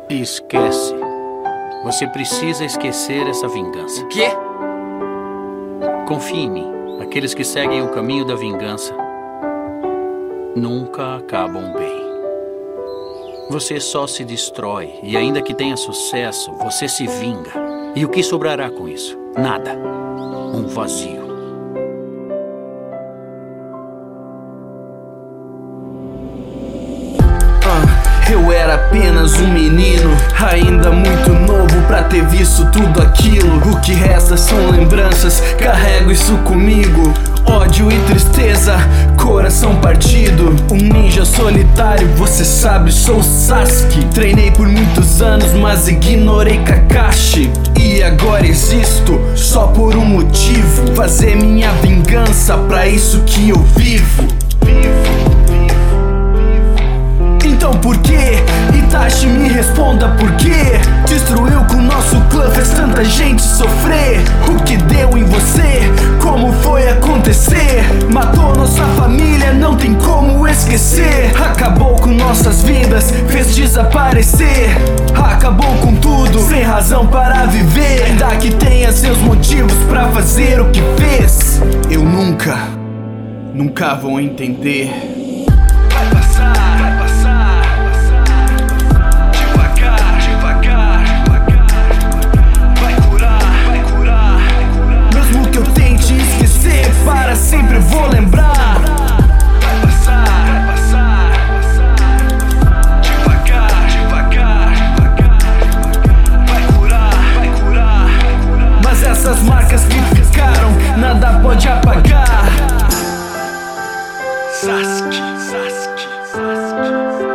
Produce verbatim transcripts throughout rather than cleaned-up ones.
Esquece. Você precisa esquecer essa vingança. Quê? Confie em mim. Aqueles que seguem o caminho da vingança nunca acabam bem. Você só se destrói e ainda que tenha sucesso, você se vinga. E o que sobrará com isso? Nada. Um vazio. Eu era apenas um menino, ainda muito novo pra ter visto tudo aquilo. O que resta são lembranças, carrego isso comigo. Ódio e tristeza, coração partido. Um ninja solitário, você sabe, sou Sasuke. Treinei por muitos anos, mas ignorei Kakashi. E agora existo, só por um motivo: fazer minha vingança, pra isso que eu vivo. Então por que? Itachi, me responda por quê? Destruiu com nosso clã, fez tanta gente sofrer. O que deu em você? Como foi acontecer? Matou nossa família, não tem como esquecer. Acabou com nossas vidas, fez desaparecer. Acabou com tudo, sem razão para viver. Ainda que tenha seus motivos pra fazer o que fez. Eu nunca, nunca vou entender. Vai passar, vai passar. Para sempre vou lembrar. Vai passar, vai passar, vai passar. Devagar, devagar, devagar. Vai curar, vai curar. Mas essas marcas que ficaram, nada pode apagar. Sasuke, Sasuke, Sasuke.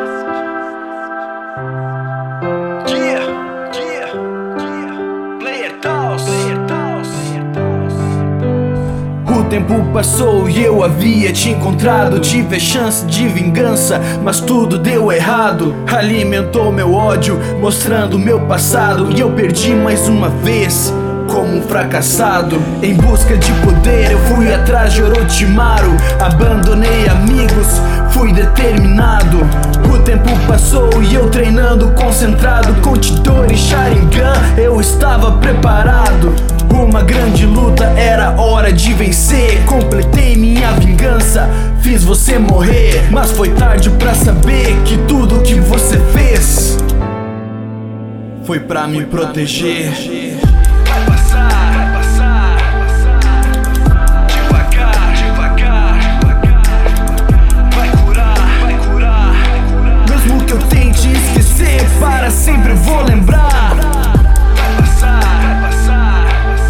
Yeah, yeah, yeah. Player Taos, Player Taos. O tempo passou e eu havia te encontrado. Tive a chance de vingança, mas tudo deu errado. Alimentou meu ódio, mostrando meu passado. E eu perdi mais uma vez, como um fracassado. Em busca de poder eu fui atrás de Orochimaru. Abandonei amigos, fui determinado. O tempo passou e eu treinando concentrado. Com Chidori e Sharingan eu estava preparado. Uma grande luta, era hora de vencer. Completei minha vingança, fiz você morrer. Mas foi tarde pra saber que tudo que você fez foi pra me proteger. Vai passar, vai passar, vai passar. Devagar, devagar, devagar. Vai curar, vai curar. Mesmo que eu tente esquecer, para sempre vou lembrar. Vai passar, vai passar.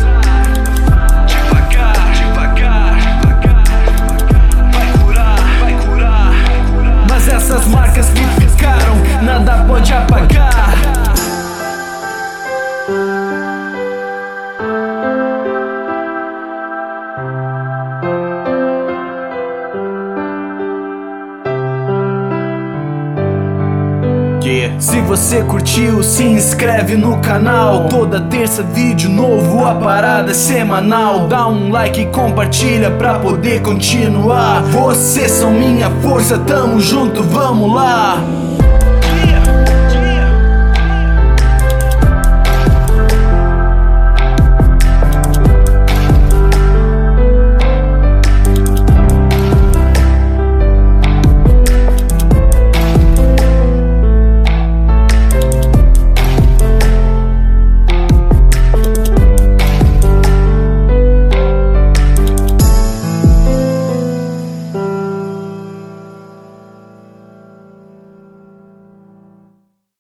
Devagar, devagar, devagar. Vai curar, vai curar. Mas essas marcas que ficaram, nada pode apagar. Se você curtiu, se inscreve no canal. Toda terça vídeo novo, a parada é semanal. Dá um like e compartilha pra poder continuar. Vocês são minha força, tamo junto, vamos lá.